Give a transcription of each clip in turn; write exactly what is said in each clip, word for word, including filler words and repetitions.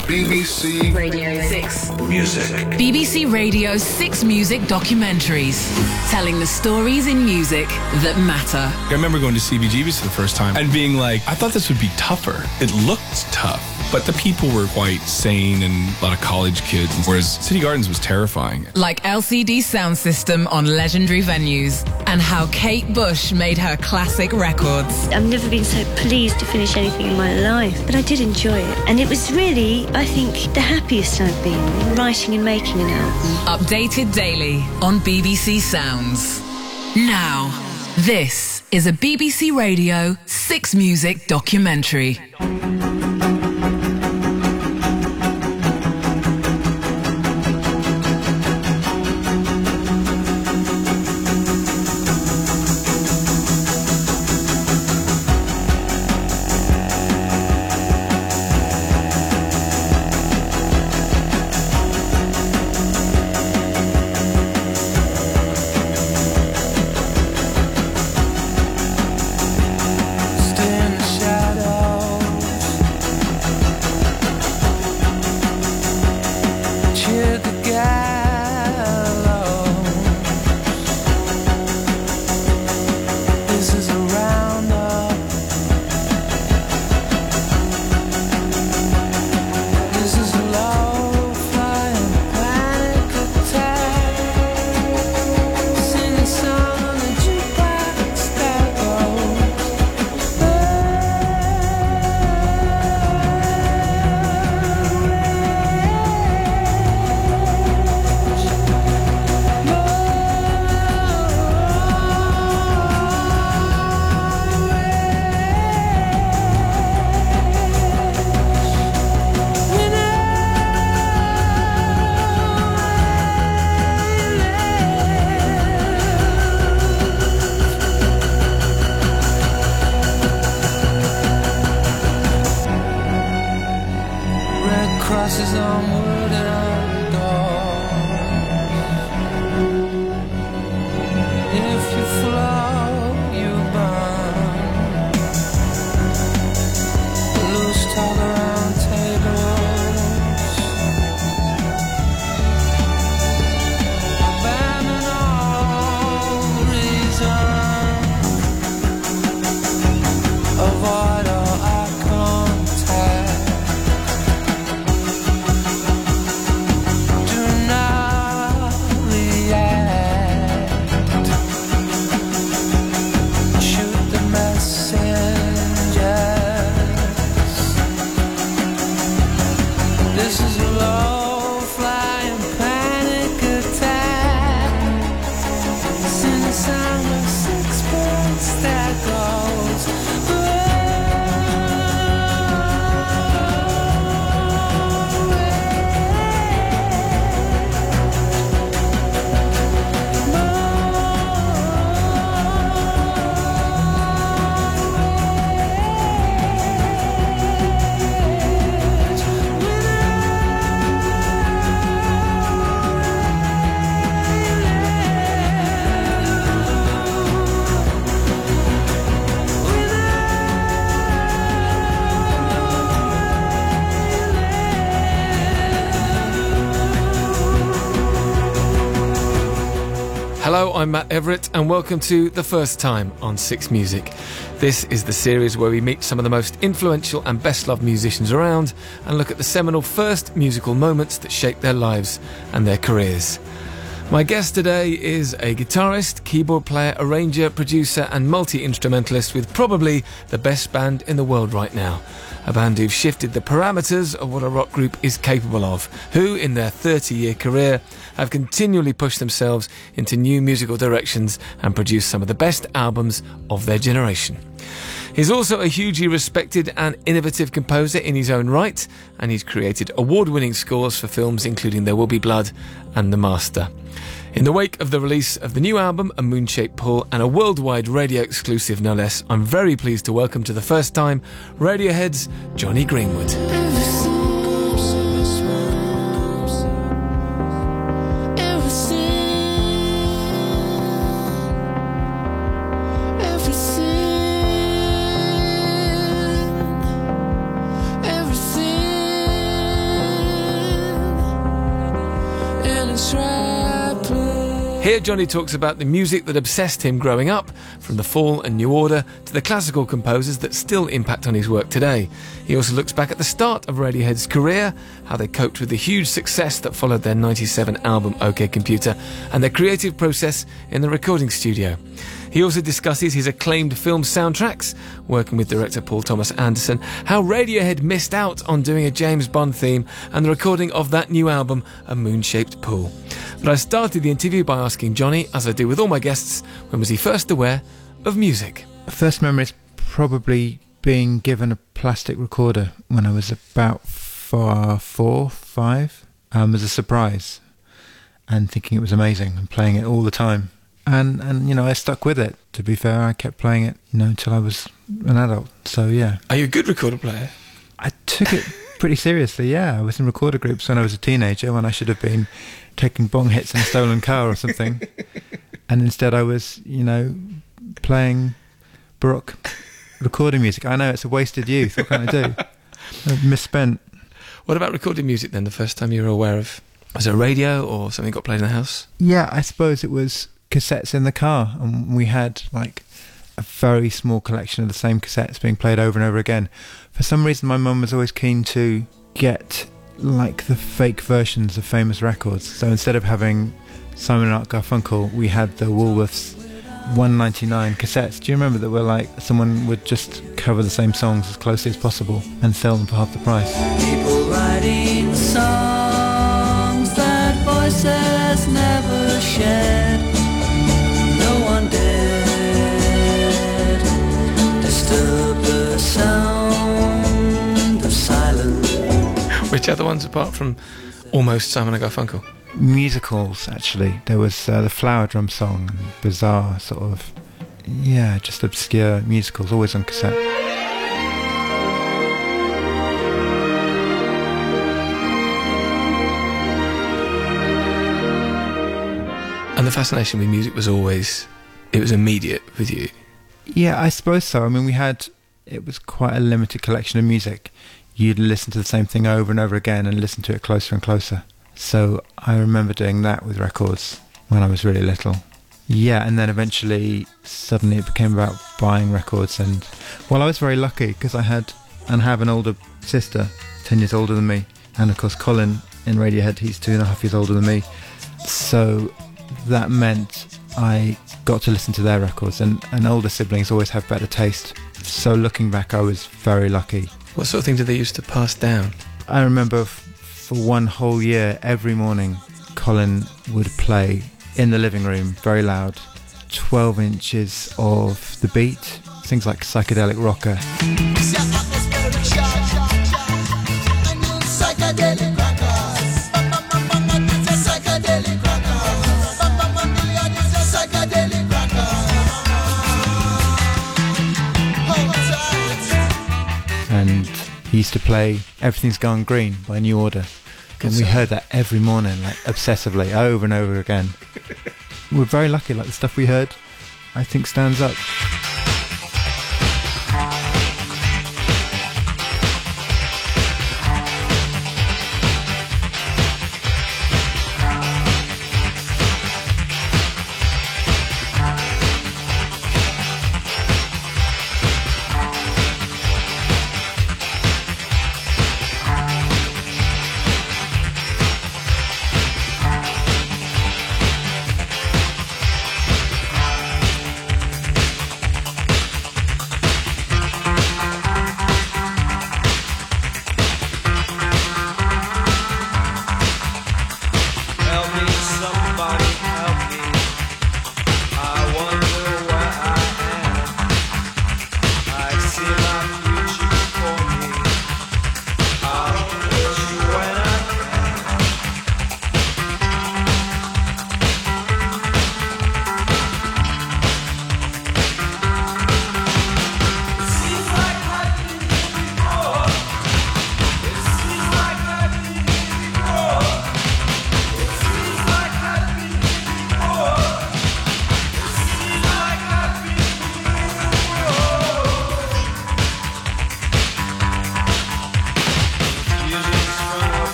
B B C Radio six Music. B B C Radio six Music documentaries, telling the stories in music that matter. I remember going to C B G B's for the first time and being like, I thought this would be tougher. It looked tough, but the people were quite sane and a lot of college kids, whereas City Gardens was terrifying. Like L C D sound system on legendary venues, and how Kate Bush made her classic records. I've never been so pleased to finish anything in my life, but I did enjoy it. And it was really, I think, the happiest I've been, writing and making an album. Updated daily on B B C Sounds. Now, this is a B B C Radio six Music documentary. Hello, I'm Matt Everett and welcome to The First Time on Six Music. This is the series where we meet some of the most influential and best-loved musicians around and look at the seminal first musical moments that shaped their lives and their careers. My guest today is a guitarist, keyboard player, arranger, producer and multi-instrumentalist with probably the best band in the world right now. A band who've shifted the parameters of what a rock group is capable of, who, in their thirty-year career, have continually pushed themselves into new musical directions and produced some of the best albums of their generation. He's also a hugely respected and innovative composer in his own right, and he's created award-winning scores for films including There Will Be Blood and The Master. In the wake of the release of the new album, A Moon-Shaped Pool, and a worldwide radio exclusive no less, I'm very pleased to welcome to the first time Radiohead's Jonny Greenwood. Here Johnny talks about the music that obsessed him growing up, from The Fall and New Order to the classical composers that still impact on his work today. He also looks back at the start of Radiohead's career, how they coped with the huge success that followed their ninety-seven album OK Computer, and their creative process in the recording studio. He also discusses his acclaimed film soundtracks, working with director Paul Thomas Anderson, how Radiohead missed out on doing a James Bond theme, and the recording of that new album, A Moon-Shaped Pool. But I started the interview by asking Johnny, as I do with all my guests, when was he first aware of music? First memory is probably being given a plastic recorder when I was about four, four five, um, as a surprise, and thinking it was amazing and playing it all the time. And, and you know, I stuck with it, to be fair. I kept playing it, you know, until I was an adult. So, yeah. Are you a good recorder player? I took it pretty seriously, yeah. I was in recorder groups when I was a teenager, when I should have been taking bong hits in a stolen car or something. And instead I was, you know, playing Baroque recording music. I know, it's a wasted youth. What can I do? I've misspent. What about recording music then, the first time you were aware of? Was it a radio or something got played in the house? Yeah, I suppose it was cassettes in the car, and we had like a very small collection of the same cassettes being played over and over again. For some reason my mum was always keen to get like the fake versions of famous records, so instead of having Simon and Art Garfunkel, we had the Woolworths one ninety-nine cassettes. Do you remember that were like someone would just cover the same songs as closely as possible and sell them for half the price? People writing songs that voices never shared. No one dared disturb the sound of silence. Which other ones apart from almost Simon and Garfunkel? Musicals, actually. There was uh, the Flower Drum Song, bizarre sort of, yeah, just obscure musicals, always on cassette. And the fascination with music was always, it was immediate with you? Yeah, I suppose so. I mean, we had, it was quite a limited collection of music. You'd listen to the same thing over and over again and listen to it closer and closer. So I remember doing that with records when I was really little. Yeah, and then eventually, suddenly it became about buying records. And, well, I was very lucky because I had and have an older sister, ten years older than me. And, of course, Colin in Radiohead, he's two and a half years older than me. So that meant I got to listen to their records. And, and older siblings always have better taste. So looking back, I was very lucky. What sort of thing did they used to pass down? I remember for one whole year, every morning, Colin would play in the living room, very loud, twelve inches of the beat, things like Psychedelic Rocker. And he used to play Everything's Gone Green by New Order. And we heard that every morning, like obsessively, over and over again. We're very lucky, like the stuff we heard, I think stands up.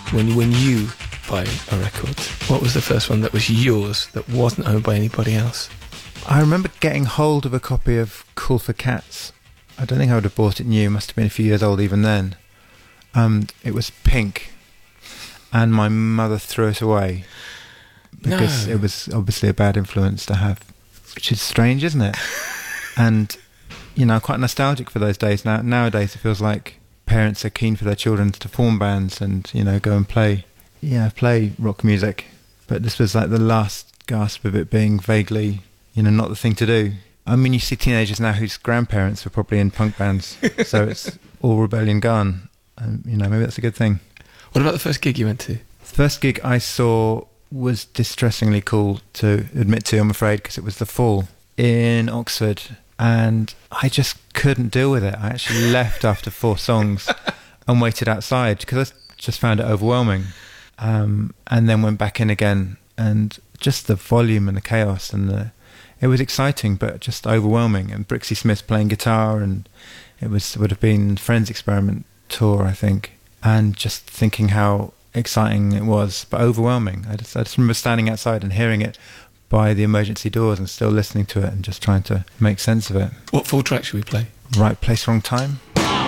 when, when you buy a record, what was the first one that was yours that wasn't owned by anybody else? I remember getting hold of a copy of Cool for Cats. I don't think I would have bought it new. It must have been a few years old even then. Um, it was pink, and my mother threw it away because No. it was obviously a bad influence to have, which is strange, isn't it? And, you know, I'm quite nostalgic for those days. Now Nowadays it feels like parents are keen for their children to form bands and, you know, go and play, yeah, play rock music. But this was like the last gasp of it being vaguely, you know, not the thing to do. I mean, you see teenagers now whose grandparents were probably in punk bands, so it's all rebellion gone. Um, you know, maybe that's a good thing. What about the first gig you went to? The first gig I saw was distressingly cool to admit to, I'm afraid, because it was The Fall in Oxford, and I just couldn't deal with it. I actually left after four songs and waited outside because I just found it overwhelming, um, and then went back in again, and just the volume and the chaos and the it was exciting but just overwhelming. And Brixie Smith playing guitar, and it was would have been Friends Experiment tour, I think, and just thinking how exciting it was but overwhelming. I just, I just remember standing outside and hearing it by the emergency doors and still listening to it and just trying to make sense of it. What full track should we play? Right Place, Wrong Time.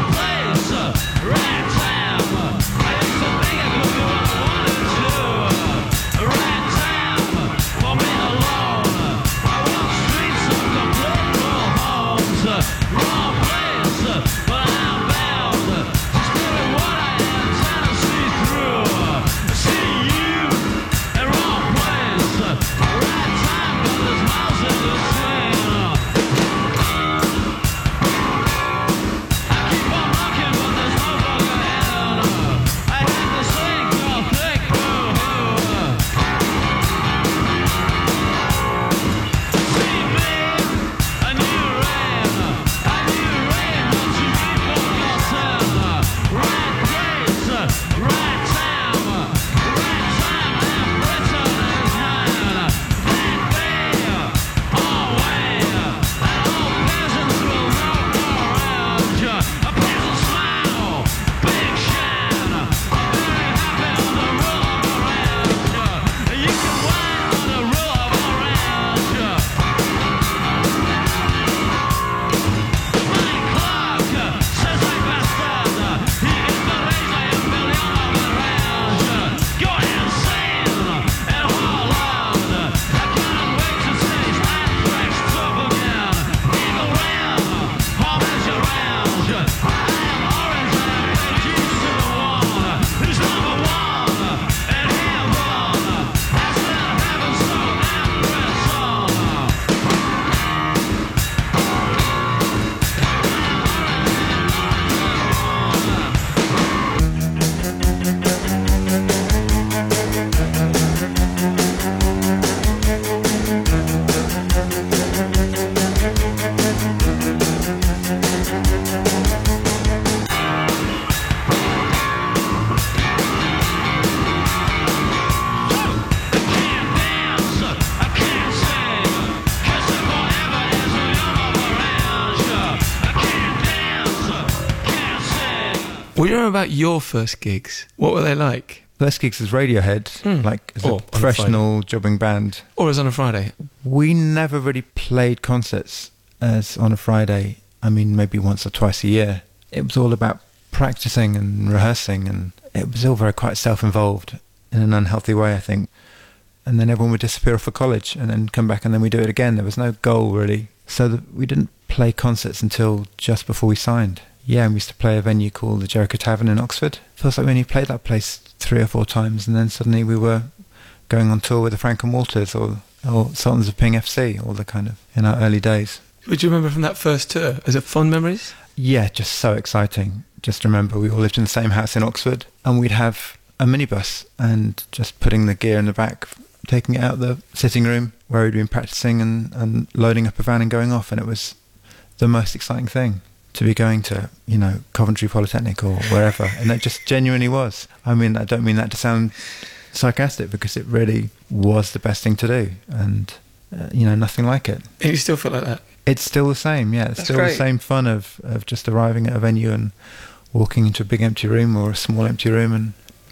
Well, you remember about your first gigs? What were they like? First gigs as Radiohead, Mm. like as Or on a a professional jobbing band. Or as on a Friday? We never really played concerts as on a Friday. I mean, maybe once or twice a year. It was all about practicing and rehearsing, and it was all very quite self-involved in an unhealthy way, I think. And then everyone would disappear off for college and then come back and then we do it again. There was no goal, really. So that we didn't play concerts until just before we signed. Yeah, and we used to play a venue called the Jericho Tavern in Oxford. Feels like we only played that place three or four times, and then suddenly we were going on tour with the Franklin Walters or, or Sultans of Ping F C, all the kind of, in our early days. What do you remember from that first tour? Is it fond memories? Yeah, just so exciting. Just remember we all lived in the same house in Oxford, and we'd have a minibus and just putting the gear in the back, taking it out the sitting room where we'd been practicing and, and loading up a van and going off, and it was the most exciting thing to be going to, you know, Coventry Polytechnic or wherever, and it just genuinely was. I mean, I don't mean that to sound sarcastic, because it really was the best thing to do, and uh, you know, nothing like it. And you still feel like that? It's still the same, yeah. It's That's still great. the same fun of, of just arriving at a venue and walking into a big empty room or a small empty room and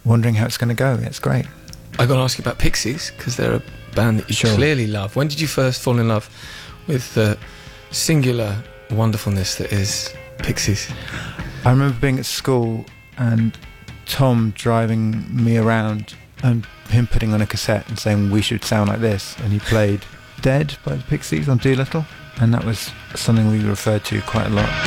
wondering how it's going to go. It's great. I got to ask you about Pixies, because they're a band that you Sure. clearly love. When did you first fall in love with the singular wonderfulness that is Pixies? I remember being at school and Tom driving me around and him putting on a cassette and saying we should sound like this, and he played Dead by the Pixies on Doolittle, and that was something we referred to quite a lot.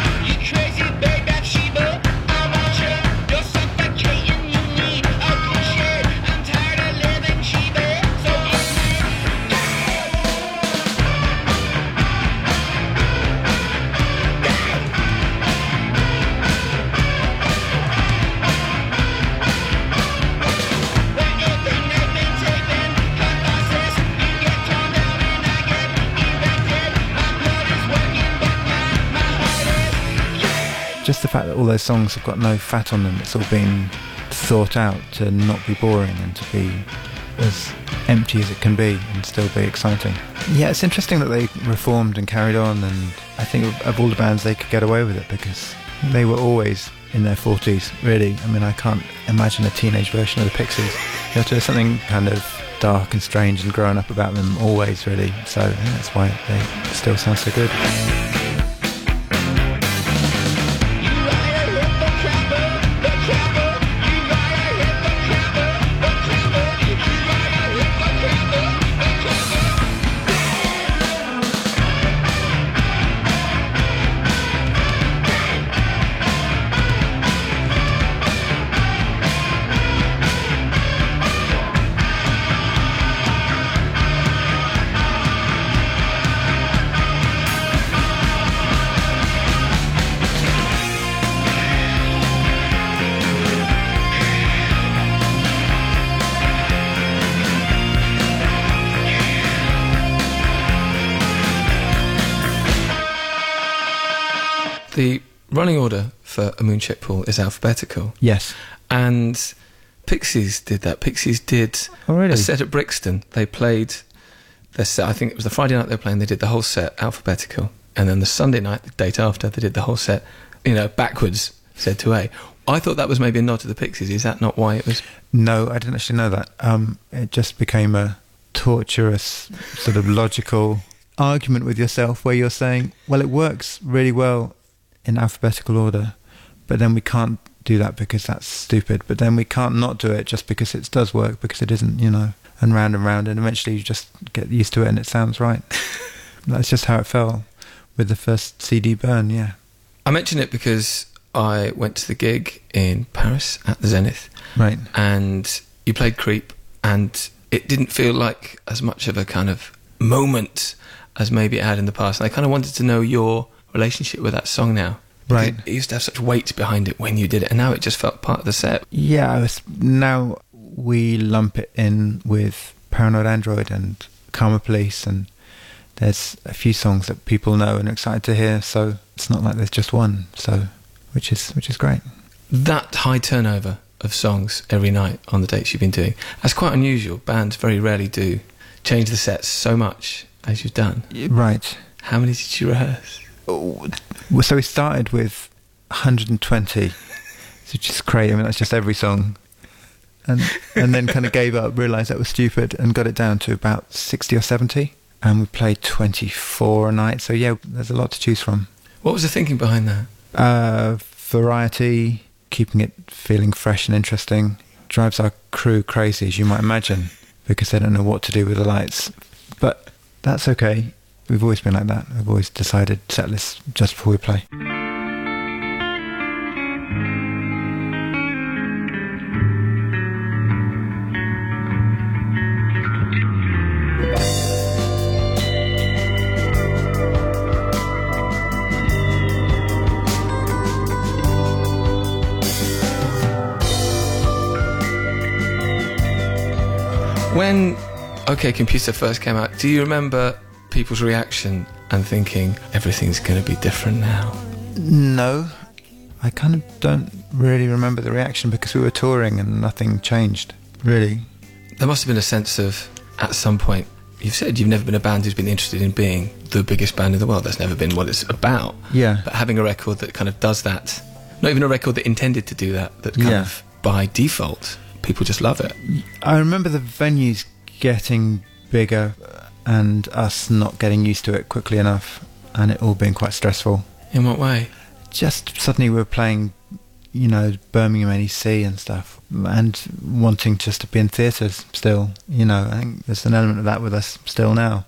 Just the fact that all those songs have got no fat on them, it's all been thought out to not be boring and to be as empty as it can be and still be exciting. Yeah, it's interesting that they reformed and carried on, and I think of all the bands they could get away with it because they were always in their forties, really. I mean, I can't imagine a teenage version of the Pixies. You have to have something kind of dark and strange and grown up about them always, really. So I think that's why they still sound so good. The running order for A Moon-Shaped Pool is alphabetical. Yes. And Pixies did that. Pixies did Oh, really? a set at Brixton. They played their set, I think it was the Friday night they were playing, they did the whole set alphabetical. And then the Sunday night, the date after, they did the whole set, you know, backwards, Z to A. I thought that was maybe a nod to the Pixies. Is that not why it was? No, I didn't actually know that. Um, it just became a torturous, sort of logical argument with yourself where you're saying, well, it works really well in alphabetical order, but then we can't do that because that's stupid, but then we can't not do it just because it does work, because it isn't, you know, and round and round, and eventually you just get used to it and it sounds right. That's just how it felt with the first C D Burn, yeah. I mention it because I went to the gig in Paris at the Zenith. Right. And you played Creep, and it didn't feel like as much of a kind of moment as maybe it had in the past. And I kind of wanted to know your relationship with that song now. Right. It used to have such weight behind it when you did it, and now it just felt part of the set. Yeah, I was, now we lump it in with Paranoid Android and Karma Police, and there's a few songs that people know and are excited to hear, so it's not like there's just one, so which is which is great. That high turnover of songs every night on the dates you've been doing, that's quite unusual. Bands very rarely do change the sets so much as you've done. Right. How many did you rehearse? Well, so we started with one hundred twenty, which is crazy. I mean, that's just every song. And and then kind of gave up, realised that was stupid, and got it down to about sixty or seventy. And we played twenty-four a night. So yeah, there's a lot to choose from. What was the thinking behind that? Uh, variety, keeping it feeling fresh and interesting. Drives our crew crazy, as you might imagine, because they don't know what to do with the lights. But that's okay. We've always been like that. We've always decided set lists just before we play. When OK Computer first came out, do you remember people's reaction and thinking everything's going to be different now? No, I kind of don't really remember the reaction because we were touring and nothing changed, really. There must have been a sense of, at some point, you've said you've never been a band who's been interested in being the biggest band in the world. That's never been what it's about. Yeah. But having a record that kind of does that, not even a record that intended to do that, that kind Yeah. of by default. People just love it. I remember the venues getting bigger and us not getting used to it quickly enough, and it all being quite stressful. In what way? Just suddenly we were playing, you know, Birmingham N E C and stuff, and wanting just to be in theatres still. You know, I think there's an element of that with us still now.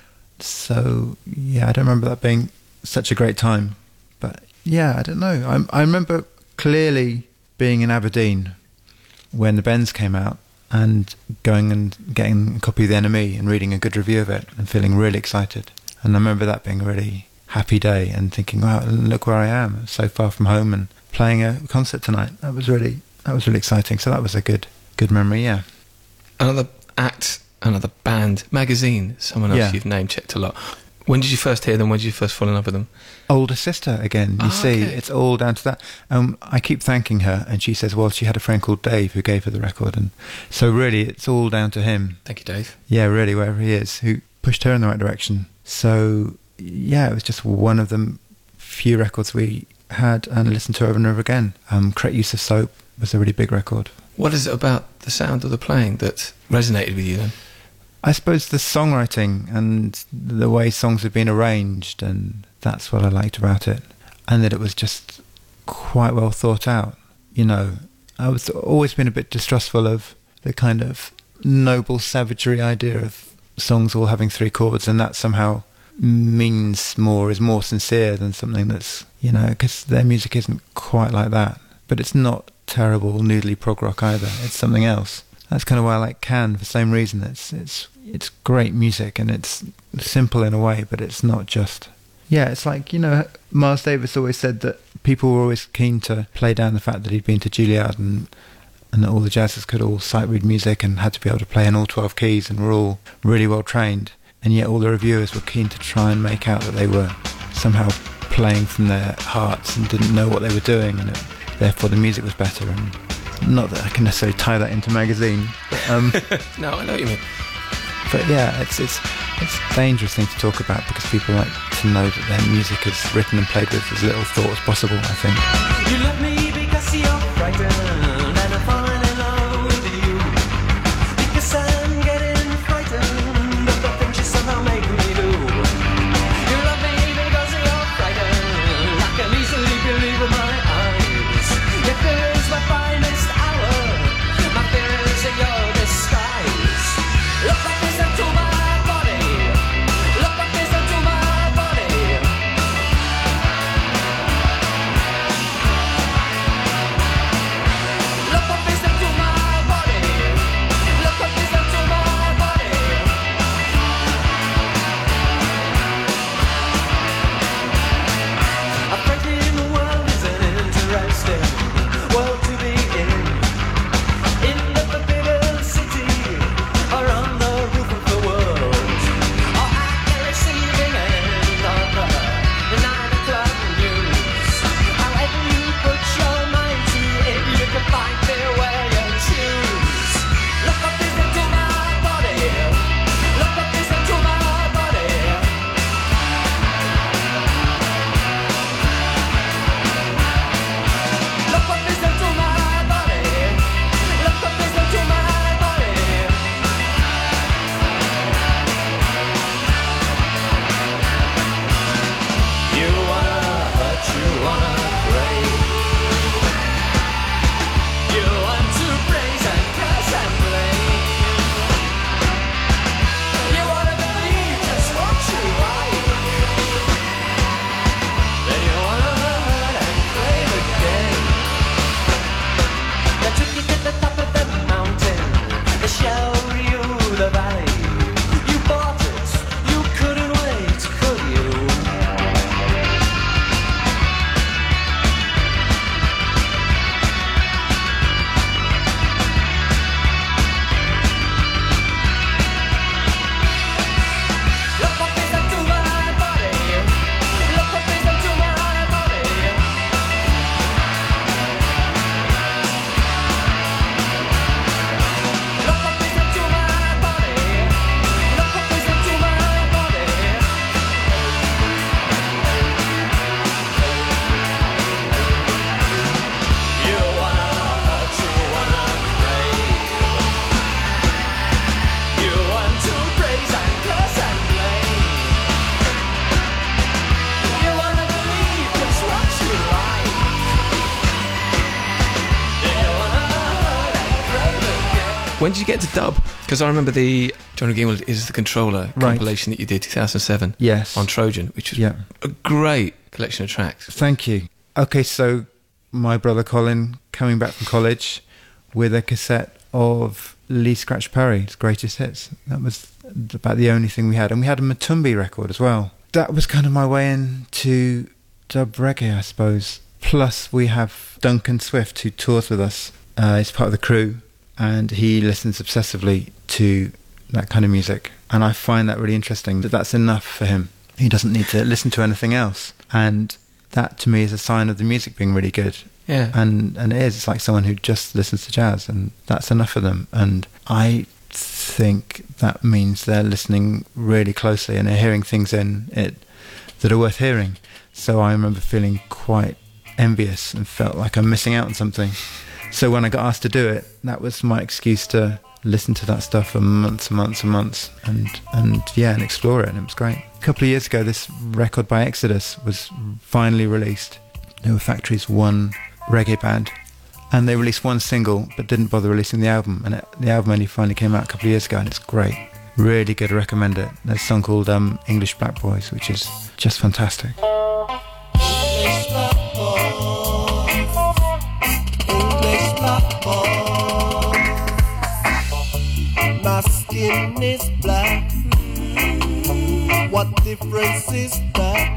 So, yeah, I don't remember that being such a great time. But, yeah, I don't know. I, I remember clearly being in Aberdeen when the Bends came out and going and getting a copy of The N M E and reading a good review of it and feeling really excited. And I remember that being a really happy day and thinking, wow, look where I am, so far from home and playing a concert tonight. That was really that was really exciting. So that was a good good memory, yeah. Another act, another band, Magazine, someone else Yeah. you've name-checked a lot. When did you first hear them? When did you first fall in love with them? Older sister again, you Oh, see, okay. it's all down to that. Um, I keep thanking her, and she says, well, she had a friend called Dave who gave her the record, and so really it's all down to him. Thank you, Dave. Yeah, really, wherever he is, who pushed her in the right direction. So, yeah, it was just one of the few records we had and listened to over and over again. Um, Correct Use of Soap was a really big record. What is it about the sound of the playing that resonated with you then? I suppose the songwriting and the way songs had been arranged, and that's what I liked about it. And that it was just quite well thought out. You know, I was always been a bit distrustful of the kind of noble savagery idea of songs all having three chords, and that somehow means more, is more sincere than something that's, you know, because their music isn't quite like that. But it's not terrible, noodly prog rock either. It's something else. That's kind of why I like Can, for the same reason. It's it's it's great music, and it's simple in a way, but it's not just... Yeah, it's like, you know, Miles Davis always said that people were always keen to play down the fact that he'd been to Juilliard and and that all the jazzers could all sight read music and had to be able to play in all twelve keys and were all really well trained. And yet all the reviewers were keen to try and make out that they were somehow playing from their hearts and didn't know what they were doing, and it, therefore the music was better. And not that I can necessarily tie that into Magazine, but, um, No, I know what you mean. but yeah, it's it's it's a dangerous thing to talk about because people like to know that their music is written and played with as little thought as possible, I think. You love me because you're frightened, and I'm falling in love with you. Because I'm getting frightened of the things you somehow make me do. You love me because you're frightened, I can easily believe in my eyes. Your fear is my finest hour, my fear is your disguise. Look like this into my body, look like this into my body. Look what this done to my body. Look what this done to my body. A frightened world is an interesting world to be in. In the forbidden city, or on the roof of the world, or at the receiving end of the nine o'clock news. However you put your mind to it, you can find it where you choose. Look what this done to my body. Look what this done to my body. Look what this done to my body. Look what this done to my body. You wanna hurt, you wanna pray. You want to praise and curse and blame. You wanna believe just what you like. Then you wanna hurt and crave again. They took you to the top of the mountain, they showed you the valley. You bought it, you couldn't wait, could you? Look what this done to my body. Look what this done to my body. Look what this When did you get to dub? Because I remember the Johnny Greenwood is the Controller Right. compilation that you did two thousand seven Yes. on Trojan, which was Yeah. a great collection of tracks. Thank you. Okay, so my brother Colin coming back from college with a cassette of Lee Scratch Perry's greatest hits. That was about the only thing we had. And we had a Matumbi record as well. That was kind of my way into dub reggae, I suppose. Plus we have Duncan Swift, who tours with us. Uh, he's part of the crew, and he listens obsessively to that kind of music. And I find that really interesting, that that's enough for him. He doesn't need to listen to anything else. And that to me is a sign of the music being really good. Yeah. And and it is. It's like someone who just listens to jazz, and that's enough for them. And I think that means they're listening really closely and they're hearing things in it that are worth hearing. So I remember feeling quite envious and felt like I'm missing out on something. So when I got asked to do it, that was my excuse to listen to that stuff for months and months and months and, and yeah, and explore it, and it was great. A couple of years ago, this record by Exodus was finally released. They were Factory's one reggae band, and they released one single but didn't bother releasing the album, and it, the album only finally came out a couple of years ago, and it's great. Really good, I recommend it. There's a song called um, English Black Boys, which is just fantastic. English black boys, English black boys. My skin is black. What difference is that?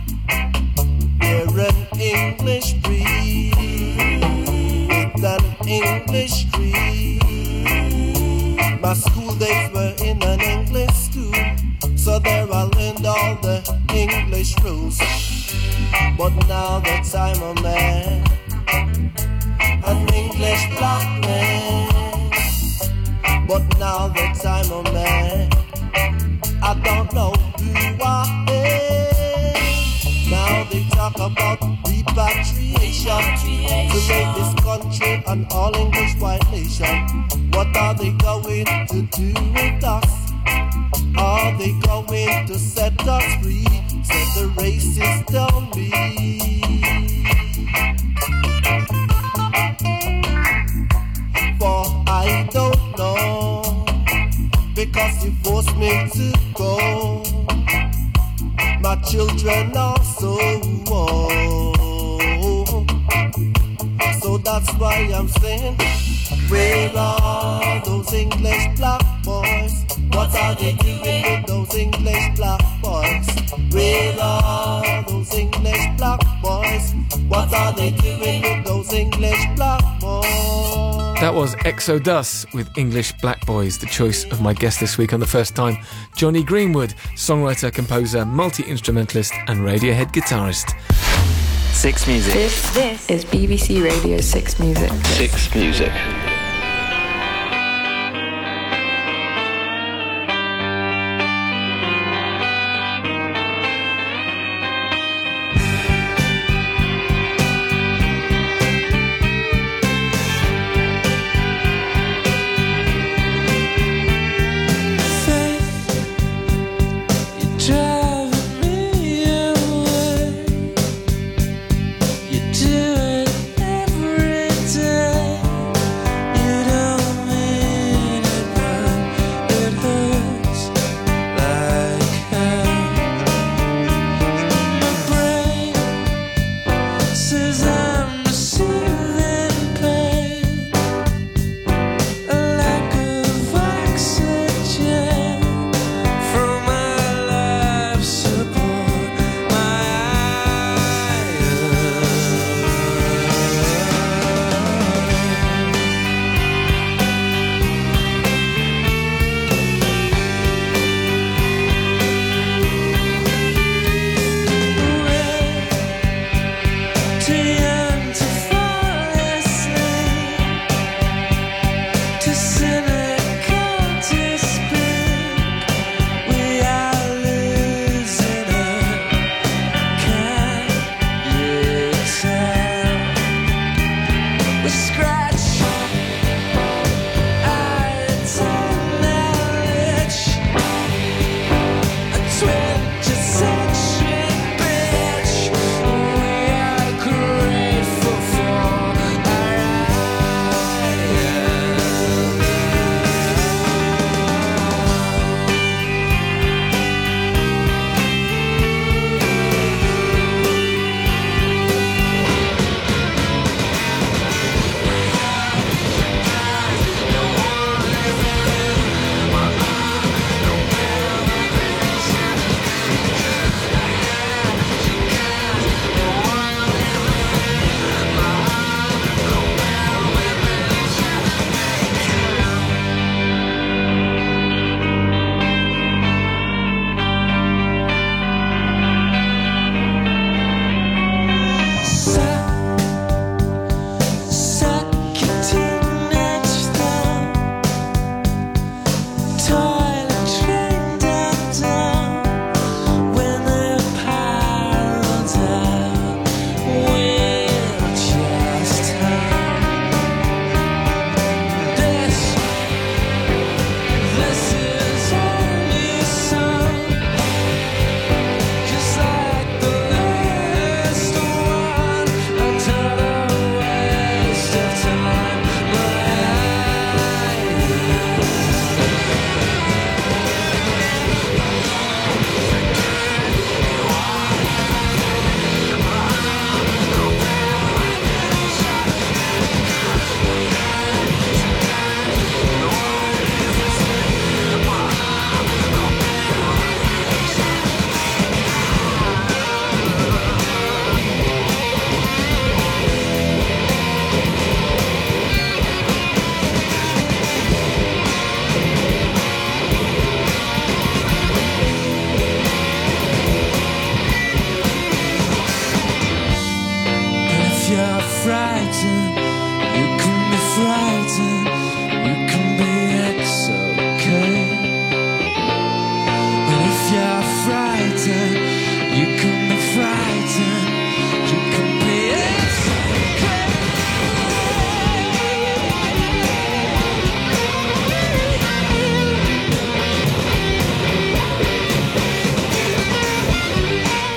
We're an English breed with an English creed. My school days were in an English school, so there I learned all the English rules. But now that I'm a man, an English black man. But now that I'm a man, I don't know who I am. Now they talk about repatriation to make this country an all-English white nation. What are they going to do with us? Are they going to set us free? Said the racists tell me. For I don't know, because you forced me to go. My children are so old. So that's why I'm saying, where are those English black boys? What are they doing with those English black boys? Where are those English black boys? What are they doing with those English black boys? That was Exodus with English Black Boys, the choice of my guest this week on The First Time, Johnny Greenwood, songwriter, composer, multi-instrumentalist and Radiohead guitarist. Six Music. This, this is B B C Radio Six Music. Six Music. You do it every day.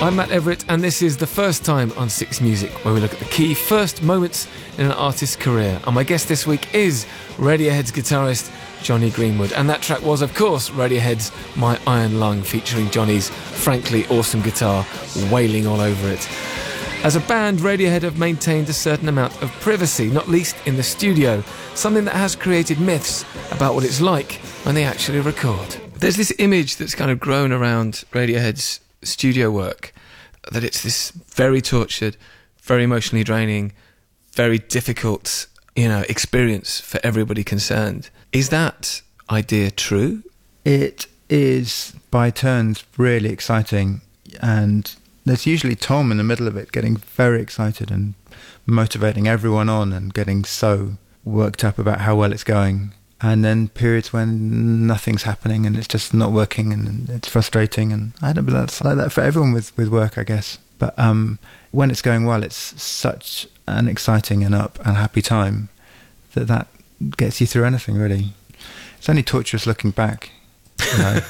I'm Matt Everett, and this is The First Time on Six Music, where we look at the key first moments in an artist's career. And my guest this week is Radiohead's guitarist Jonny Greenwood. And that track was, of course, Radiohead's My Iron Lung, featuring Jonny's frankly awesome guitar wailing all over it. As a band, Radiohead have maintained a certain amount of privacy, not least in the studio, something that has created myths about what it's like when they actually record. There's this image that's kind of grown around Radiohead's studio work, that it's this very tortured, very emotionally draining, very difficult, you know, experience for everybody concerned. Is that idea true? It is, by turns, really exciting, and there's usually Tom in the middle of it getting very excited and motivating everyone on and getting so worked up about how well it's going. And then periods when nothing's happening and it's just not working and it's frustrating. And I don't know, it's like that for everyone with, with work, I guess. But um, when it's going well, it's such an exciting and up and happy time that that gets you through anything, really. It's only torturous looking back. You know.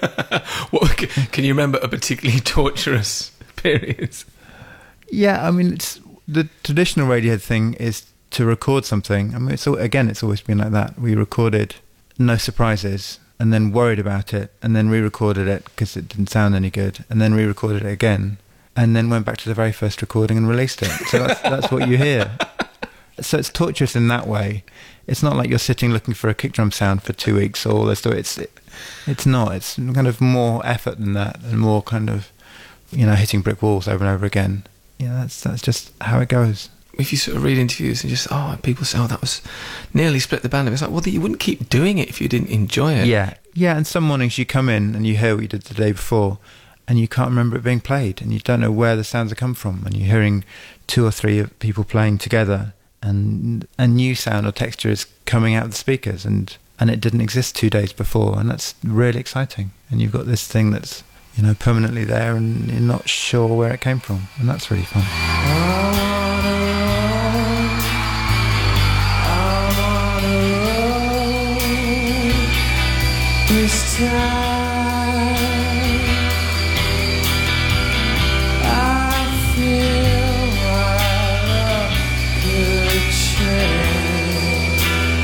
Well, can you remember a particularly torturous period? Yeah, I mean, it's the traditional Radiohead thing is to record something. I mean, it's all, again, it's always been like that. We recorded no surprises and then worried about it and then re-recorded it because it didn't sound any good and then re-recorded it again and then went back to the very first recording and released it. So that's, that's what you hear. So it's torturous in that way. It's not like you're sitting looking for a kick drum sound for two weeks or all this stuff. It's, it, it's not. It's kind of more effort than that and more kind of, you know, hitting brick walls over and over again. Yeah, that's that's just how it goes. If you sort of read interviews and just, oh, people say, oh, that was nearly split the band. It's like, well, you wouldn't keep doing it if you didn't enjoy it. Yeah, yeah, and some mornings you come in and you hear what you did the day before and you can't remember it being played and you don't know where the sounds have come from and you're hearing two or three people playing together and a new sound or texture is coming out of the speakers and, and it didn't exist two days before, and that's really exciting. And you've got this thing that's, you know, permanently there and you're not sure where it came from, and that's really fun. This time I feel I could change.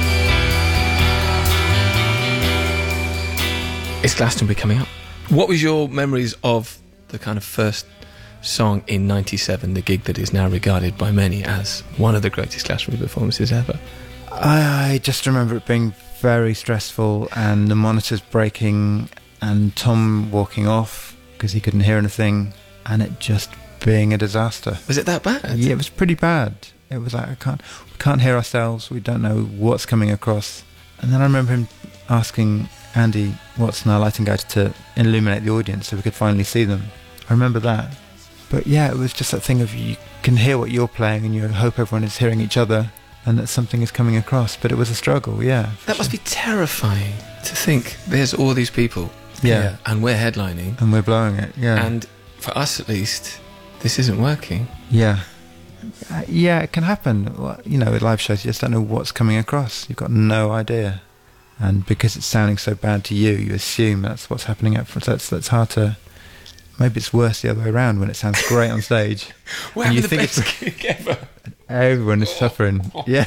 It's Glastonbury coming up. What was your memories of the kind of first song in ninety-seven, the gig that is now regarded by many as one of the greatest Glastonbury performances ever? I, I just remember it being very stressful and the monitors breaking and Tom walking off because he couldn't hear anything and it just being a disaster. Was it that bad? Yeah, it was pretty bad. It was like, I can't, we can't hear ourselves, we don't know what's coming across. And then I remember him asking Andy Watson, our lighting guy, to illuminate the audience so we could finally see them. I remember that. But yeah, it was just that thing of you can hear what you're playing and you hope everyone is hearing each other and that something is coming across, but it was a struggle, yeah. That must be terrifying to think there's all these people yeah. here and we're headlining. And we're blowing it, yeah. And for us at least, this isn't working. Yeah. Uh, yeah, it can happen. Well, you know, with live shows, you just don't know what's coming across. You've got no idea. And because it's sounding so bad to you, you assume that's what's happening up front. That's, that's hard to... Maybe it's worse the other way around when it sounds great on stage. We're and having you the think best it's, gig ever. Everyone is suffering. Yeah.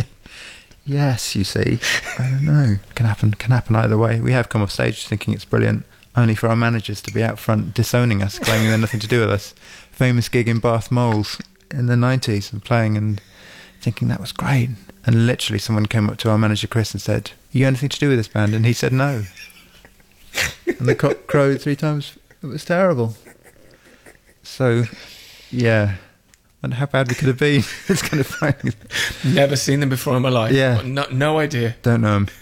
Yes, you see. I don't know. Can happen. Can happen either way. We have come off stage thinking it's brilliant, only for our managers to be out front disowning us, claiming they're nothing to do with us. Famous gig in Bath Moles in the nineties and playing and thinking that was great. And literally someone came up to our manager Chris and said, "You got anything to do with this band?" And he said no. And the cock crowed three times. It was terrible. So, yeah. I wonder how bad we could have been. It's kind of funny. Never seen them before in my life. Yeah. No, no idea. Don't know them.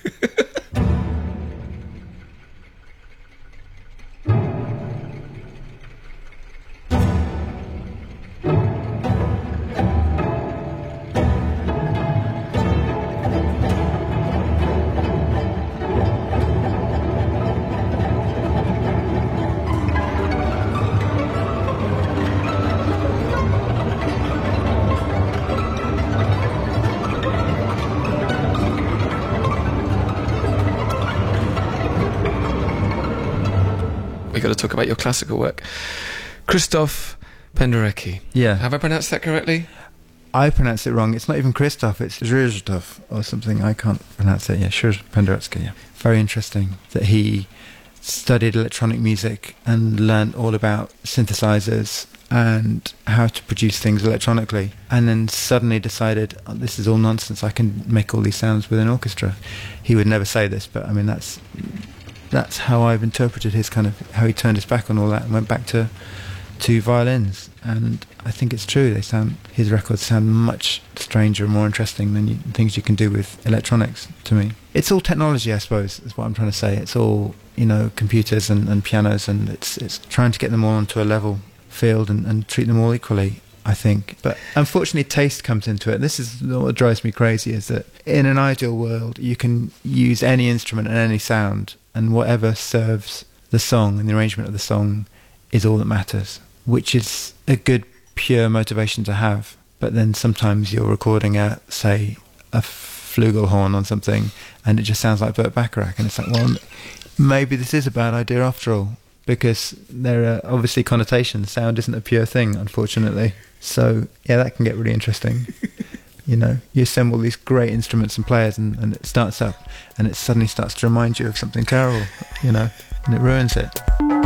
We've got to talk about your classical work. Krzysztof Penderecki. Yeah. Have I pronounced that correctly? I pronounce it wrong. It's not even Krzysztof, it's Krzysztof or something. I can't pronounce it. Yeah, sure, Penderecki, yeah. Very interesting that he studied electronic music and learned all about synthesizers and how to produce things electronically, and then suddenly decided, oh, this is all nonsense, I can make all these sounds with an orchestra. He would never say this, but I mean, that's that's how I've interpreted his kind of, how he turned his back on all that and went back to to violins. And I think it's true, they sound, his records sound much stranger and more interesting than you, things you can do with electronics, to me. It's all technology, I suppose, is what I'm trying to say. It's all, you know, computers and, and pianos, and it's it's trying to get them all onto a level field and, and treat them all equally, I think. But unfortunately, taste comes into it. This is what drives me crazy, is that in an ideal world, you can use any instrument and any sound, and whatever serves the song and the arrangement of the song is all that matters, which is a good, pure motivation to have. But then sometimes you're recording a, say, a flugelhorn on something, and it just sounds like Burt Bacharach, and it's like, well, maybe this is a bad idea after all, because there are obviously connotations. Sound isn't a pure thing, unfortunately. So, yeah, that can get really interesting. You know, you assemble these great instruments and players, and, and it starts up, and it suddenly starts to remind you of something terrible, you know, and it ruins it.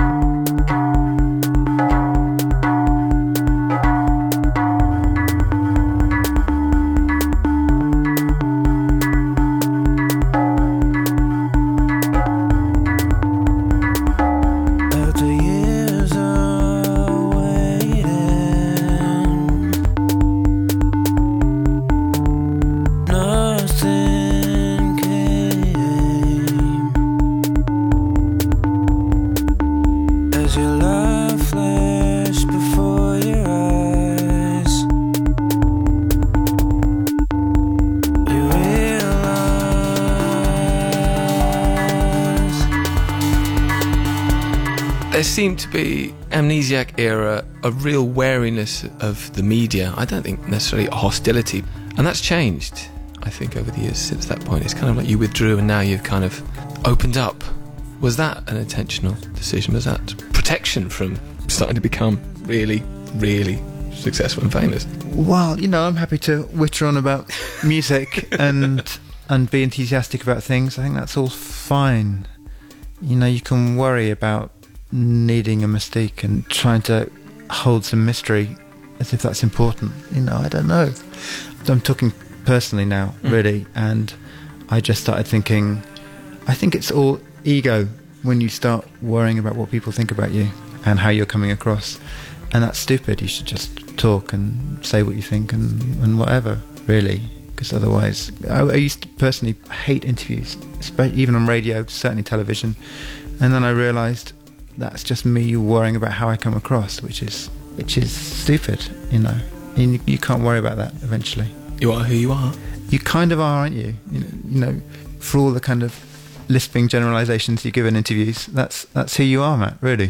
There seemed to be, Amnesiac era, a real wariness of the media. I don't think necessarily a hostility. And that's changed, I think, over the years since that point. It's kind of like you withdrew and now you've kind of opened up. Was that an intentional decision? Was that protection from starting to become really, really successful and famous? Well, you know, I'm happy to witter on about music and and be enthusiastic about things. I think that's all fine. You know, you can worry about needing a mystique and trying to hold some mystery as if that's important. You know, I don't know. I'm talking personally now, mm. really, and I just started thinking, I think it's all ego when you start worrying about what people think about you and how you're coming across, and that's stupid. You should just talk and say what you think and, and whatever, really, because otherwise, I, I used to personally hate interviews, even on radio, certainly television, and then I realised that's just me worrying about how I come across, which is which is stupid, you know. And you, you can't worry about that eventually. You are who you are. You kind of are, aren't you? You know, you know, for all the kind of lisping generalisations you give in interviews, that's that's who you are, Matt, really.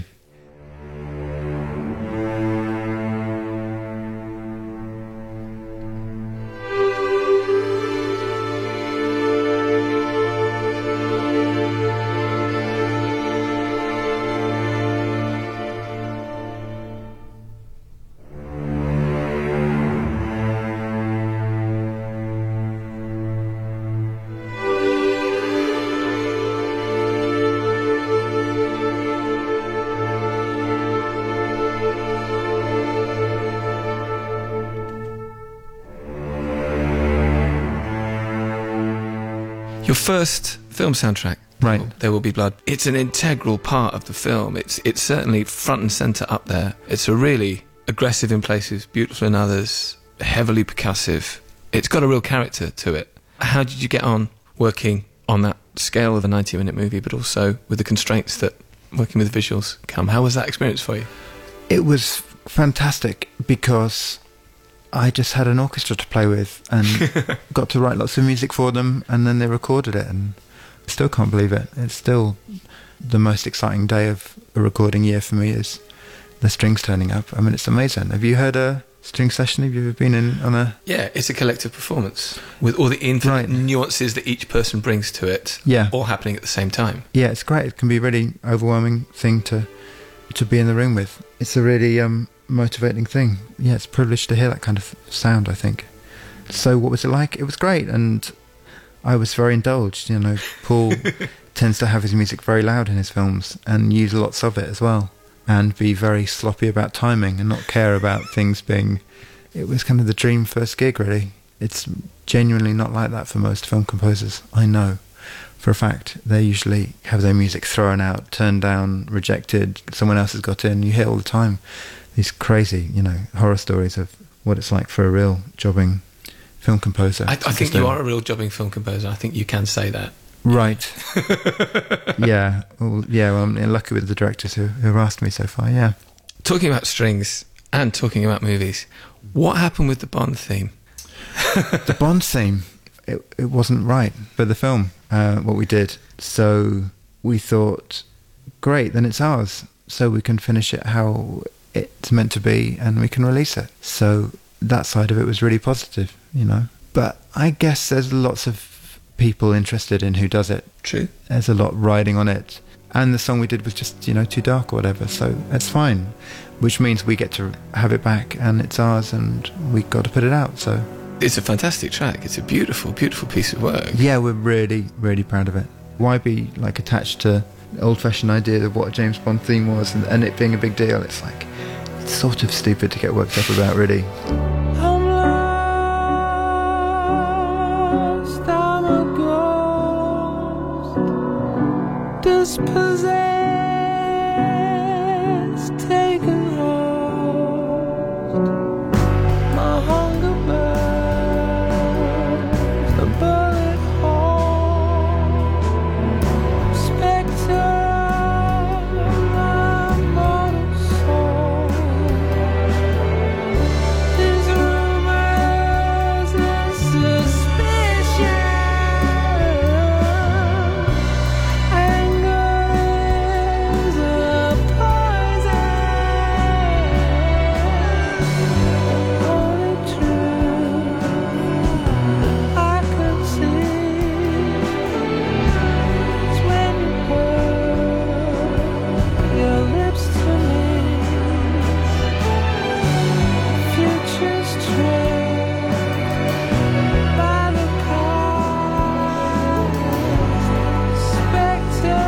Your first film soundtrack, right? There Will Be Blood. It's an integral part of the film. It's it's certainly front and centre up there. It's a really aggressive in places, beautiful in others, heavily percussive. It's got a real character to it. How did you get on working on that scale of a ninety minute movie, but also with the constraints that working with visuals come? How was that experience for you? It was fantastic because I just had an orchestra to play with and got to write lots of music for them, and then they recorded it, and I still can't believe it. It's still the most exciting day of a recording year for me, is the strings turning up. I mean, it's amazing. Have you heard a string session? Have you ever been in on a... Yeah, it's a collective performance with all the infinite right. nuances that each person brings to it, yeah. all happening at the same time. Yeah, it's great. It can be a really overwhelming thing to to be in the room with. It's a really um, motivating thing. Yeah, it's a privilege to hear that kind of sound, I think. So what was it like? It was great, and I was very indulged. You know, Paul tends to have his music very loud in his films and use lots of it as well, and be very sloppy about timing and not care about things being... It was kind of the dream first gig, really. It's genuinely not like that for most film composers, I know. For a fact, they usually have their music thrown out, turned down, rejected, someone else has got in. You hear all the time these crazy, you know, horror stories of what it's like for a real jobbing film composer. I, I think you are a real jobbing film composer. I think you can say that. Right. yeah. Well, yeah, well, I'm lucky with the directors who, who have asked me so far, yeah. Talking about strings and talking about movies, what happened with the Bond theme? The Bond theme, it, it wasn't right for the film, uh, what we did. So we thought, great, then it's ours. So we can finish it how it's meant to be and we can release it. So that side of it was really positive, you know. But I guess there's lots of people interested in who does it. True. There's a lot riding on it. And the song we did was just, you know, too dark or whatever. So that's fine. Which means we get to have it back and it's ours and we got to put it out, so... It's a fantastic track. It's a beautiful, beautiful piece of work. Yeah, we're really, really proud of it. Why be like attached to the old-fashioned idea of what a James Bond theme was and, and it being a big deal? It's like, it's sort of stupid to get worked up about, really. I'm lost, I'm a ghost, dispossessed, taken lost. My hunger burns, the bullet hole, spectre of my mortal soul. These rumors and suspicion, anger is a poison. Only truth I can see is when you put your lips to me. Future's tricked by the past. Spectre,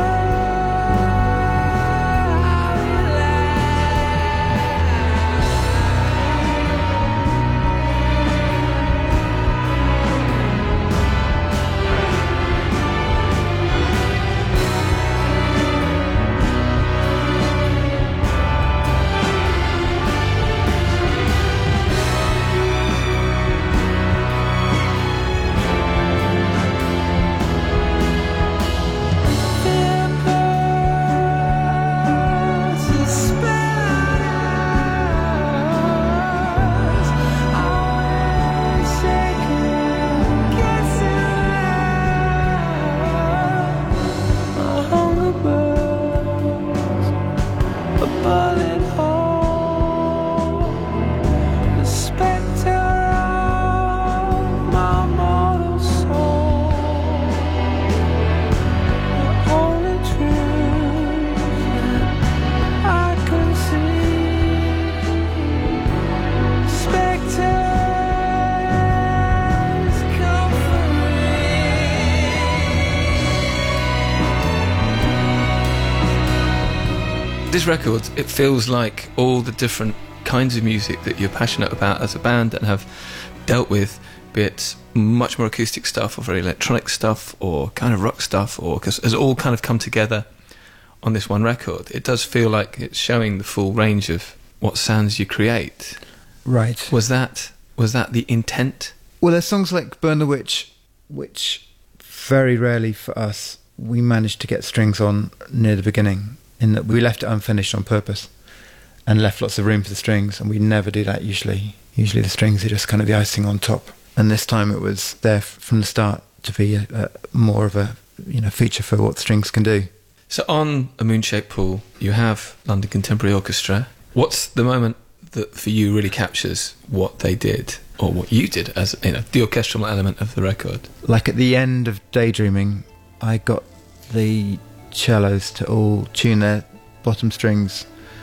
This record, it feels like all the different kinds of music that you're passionate about as a band and have dealt with, be it much more acoustic stuff or very electronic stuff or kind of rock stuff, or cause has all kind of come together on this one record. It does feel like it's showing the full range of what sounds you create. Right. Was that was that the intent? Well, there's songs like Burn the Witch, which very rarely for us we managed to get strings on near the beginning, in that we left it unfinished on purpose and left lots of room for the strings, and we never do that usually. Usually the strings are just kind of the icing on top. And this time it was there f- from the start to be a, a, more of a, you know, feature for what strings can do. So on A Moon-Shaped Pool, you have London Contemporary Orchestra. What's the moment that for you really captures what they did, or what you did as, you know, the orchestral element of the record? Like at the end of Daydreaming, I got the cellos to all tune their bottom strings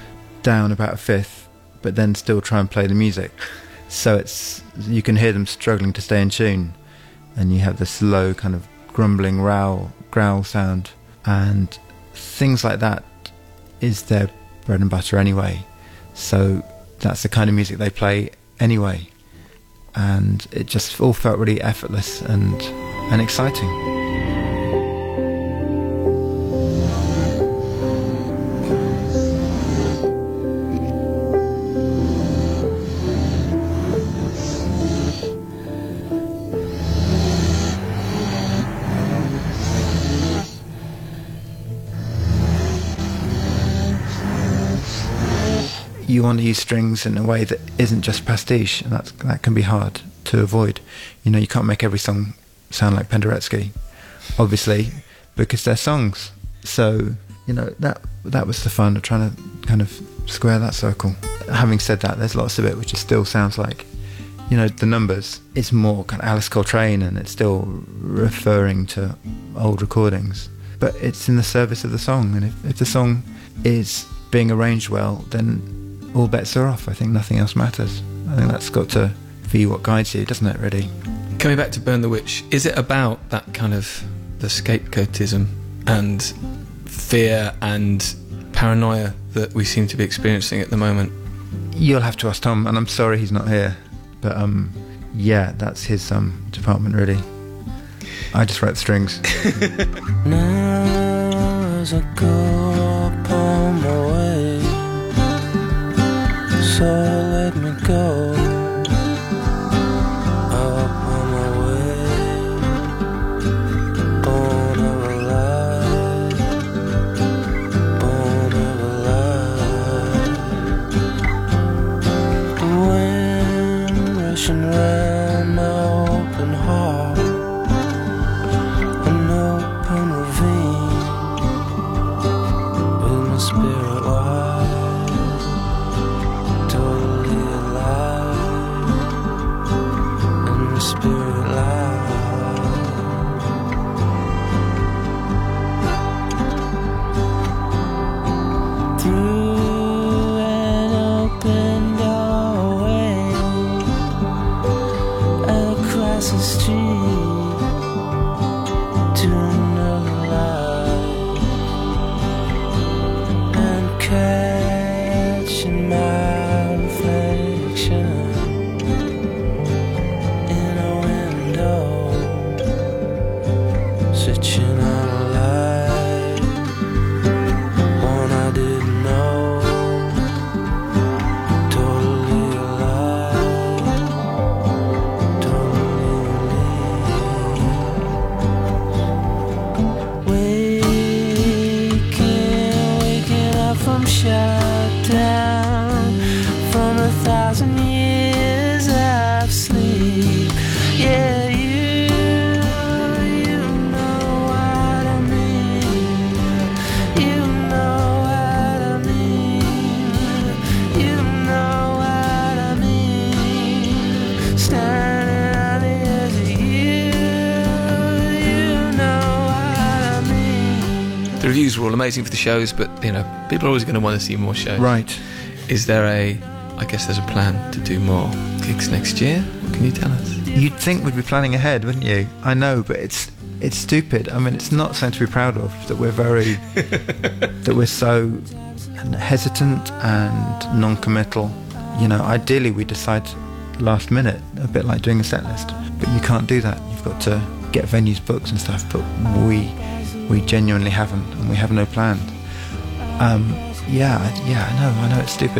down about a fifth, but then still try and play the music. So it's, you can hear them struggling to stay in tune, and you have the slow kind of grumbling growl, growl sound, and things like that is their bread and butter anyway. So that's the kind of music they play anyway, and it just all felt really effortless and and exciting. You want to use strings in a way that isn't just pastiche, and that's, that can be hard to avoid. You know, you can't make every song sound like Penderecki, obviously, because they're songs. So, you know, that that was the fun of trying to kind of square that circle. Having said that, there's lots of it which still sounds like, you know, the numbers. It's more kind of Alice Coltrane, and it's still referring to old recordings. But it's in the service of the song, and if, if the song is being arranged well, then all bets are off. I think nothing else matters. I think that's got to be what guides you, doesn't it, really? Coming back to Burn the Witch, is it about that kind of the scapegoatism and fear and paranoia that we seem to be experiencing at the moment? You'll have to ask Tom, and I'm sorry he's not here. But um, yeah, that's his um, department, really. I just write the strings. Now as I go upon my way, so let me go upon my way, born of a lie, born of a lie. The wind rushing round my open heart, an open ravine with my spirit wide. The reviews were all amazing for the shows, but, you know, people are always going to want to see more shows. Right. Is there a... I guess there's a plan to do more gigs next year? What can you tell us? You'd think we'd be planning ahead, wouldn't you? I know, but it's it's stupid. I mean, it's not something to be proud of, that we're very... that we're so hesitant and non-committal. You know, ideally we decide last minute, a bit like doing a set list. But you can't do that. You've got to get venues booked and stuff, but we... we genuinely haven't, and we have no plan. Um, yeah, yeah, I know, I know it's stupid.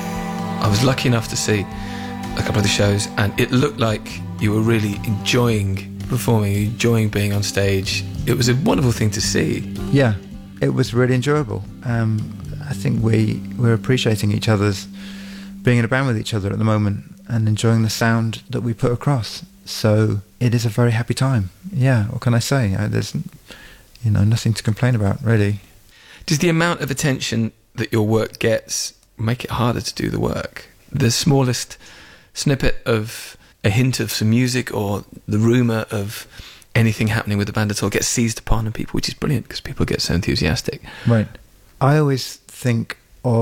I was lucky enough to see a couple of the shows, and it looked like you were really enjoying performing, enjoying being on stage. It was a wonderful thing to see. Yeah, it was really enjoyable. Um, I think we, we're appreciating each other's being in a band with each other at the moment and enjoying the sound that we put across. So it is a very happy time. Yeah, what can I say? I, there's... you know, nothing to complain about, really. Does the amount of attention that your work gets make it harder to do the work? The smallest snippet of a hint of some music or the rumour of anything happening with the band at all gets seized upon, and people, which is brilliant because people get so enthusiastic. Right. I always think of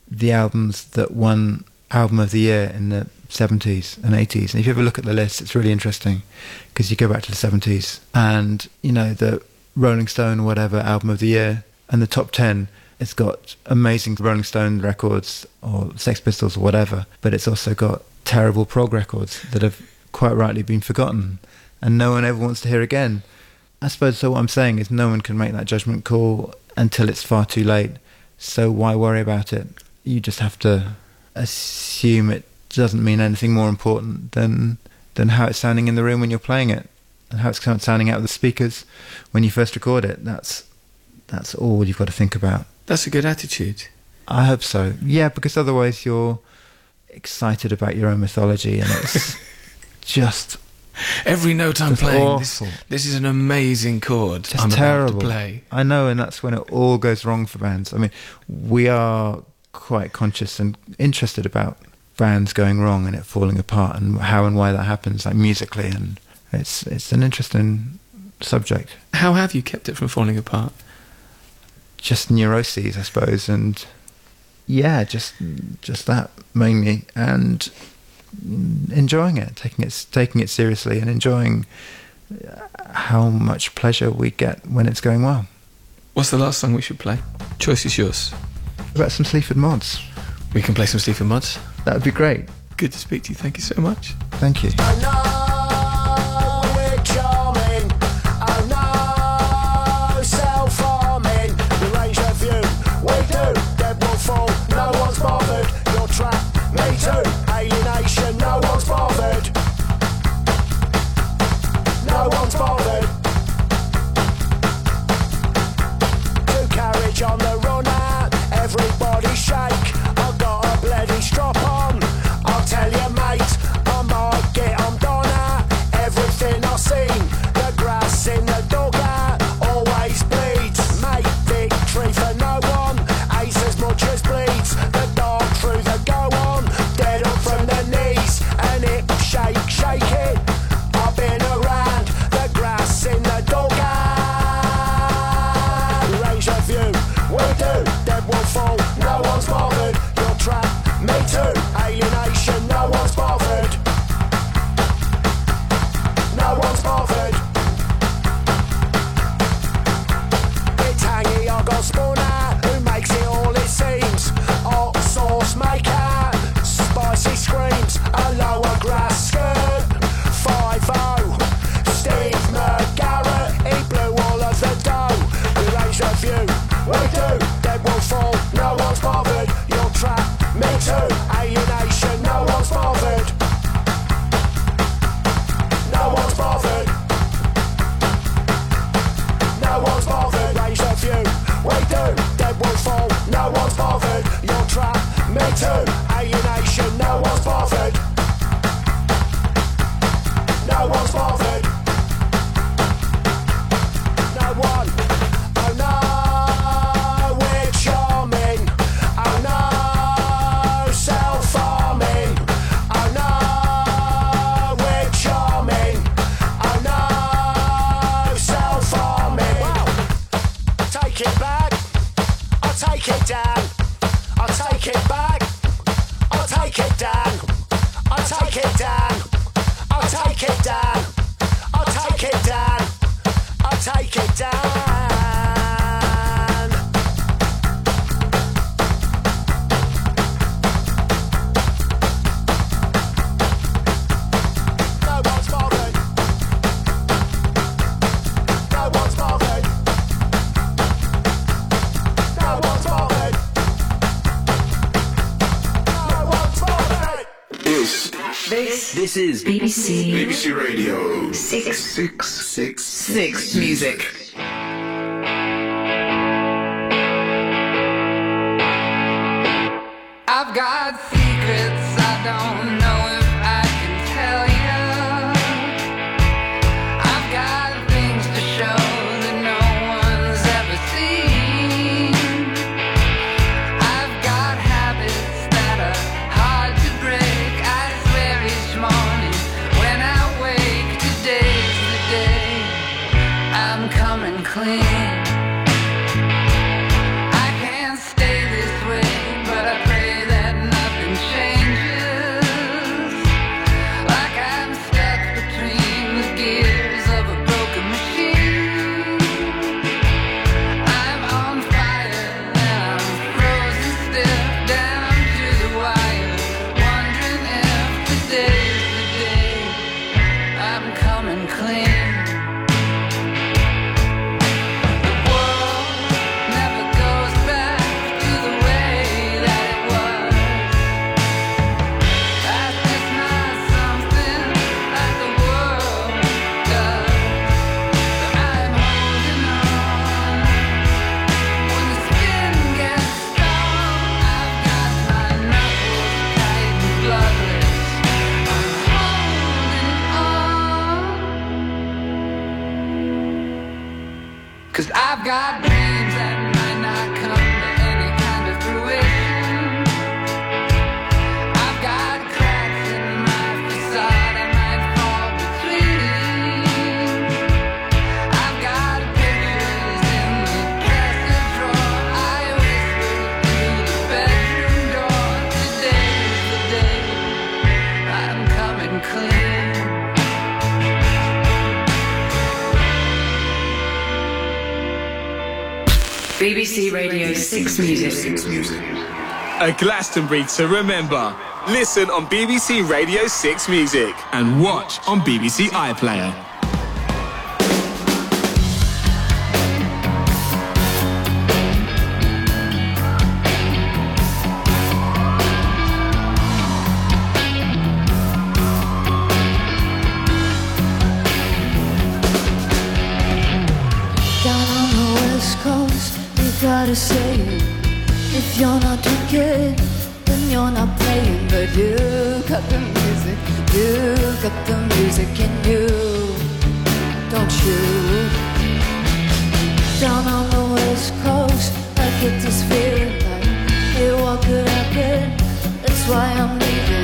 the albums that won Album of the Year in the seventies and eighties. And if you ever look at the list, it's really interesting because you go back to the seventies and, you know, the Rolling Stone or whatever Album of the Year and the top ten, it's got amazing Rolling Stone records or Sex Pistols or whatever, but it's also got terrible prog records that have quite rightly been forgotten and no one ever wants to hear again. I suppose so what I'm saying is no one can make that judgment call until it's far too late. So why worry about it? You just have to assume it doesn't mean anything more important than than how it's sounding in the room when you're playing it and how it's sounding out of the speakers when you first record it. That's that's all you've got to think about. That's a good attitude. I hope so. Yeah, because otherwise you're excited about your own mythology and it's just... Every note I'm Just playing, this, awful. this is an amazing chord Just I'm terrible. about to play. I know, and that's when it all goes wrong for bands. I mean, we are quite conscious and interested about bands going wrong and it falling apart and how and why that happens, like musically, and it's it's an interesting subject. How have you kept it from falling apart? Just neuroses, I suppose, and yeah, just just that mainly, and enjoying it, taking it taking it seriously, and enjoying how much pleasure we get when it's going well. What's the last song we should play? Choice is yours. About some Sleaford Mods. We can play some Sleaford Mods. That would be great. Good to speak to you. Thank you so much. Thank you. I know we're charming. I know self-harming. The range of view we do. Dead will fall. No one's bothered. You're trapped. Me too. Alienation. No one's bothered. No one's bothered. Two carriage on the run out. Everybody shake. I've got a bloody strap on. I'll tell you, mate, I might get on Donna. Everything I've seen, the grass in the dugout always bleeds. Mate, victory for no one, ace as much as bleeds. The dark through the go on, dead up from the knees, and it shake, shake it. I've been around the grass in the dugout. Range of view, we do, dead will fall, no one's bothered. You're trapped, me too. Alienation, no one's bothered. No one's bothered. It's hangy, I got Spooner, who makes it all it seems. Hot sauce maker, spicy screams, a lower grass skirt. five oh, Steve McGarrett, he blew all of the dough. We range of view, we do, dead will fall, no one's bothered. You're trapped, me too. Alienation, no one's bothered. No one's bothered. No one's bothered. Range of view, we do, dead will fall, no one's bothered. You're trapped, me too. Alienation, no one's bothered. No one's bothered. No one. Oh no, we're charming. Oh no, self-harming. Oh no, we're charming. Oh no, self-harming. Well, take it back. I'll take it down. I'll take it back. I'll take it down. I'll take it down. I'll take it down. I'll take it down. I'll take it down. No one's bothered. No one's bothered. No one's bothered. No one's bothered. This, This this is B B C B B C Radio Six six six Six Music. I've got secrets I don't know if I can tell you. I've got things to show that no one's ever seen. I've got habits that are hard to break. I swear each morning when I wake, today's the day I'm coming clean. I can't stay this way, but I pray got dreams that might not come to any kind of fruition. I've got cracks in my facade I might fall between. I've got pictures in the dresser drawer I whispered through the bedroom door. Today's the day I'm coming clean. B B C Radio six Music. A Glastonbury to remember. Listen on B B C Radio six Music and watch on B B C iPlayer. Down on the west coast, you gotta say it. If you're not drinking, then you're not playing. But you got the music, you got the music in you, don't you? Down on the west coast, I get this feeling like, hey, what could happen? That's why I'm leaving.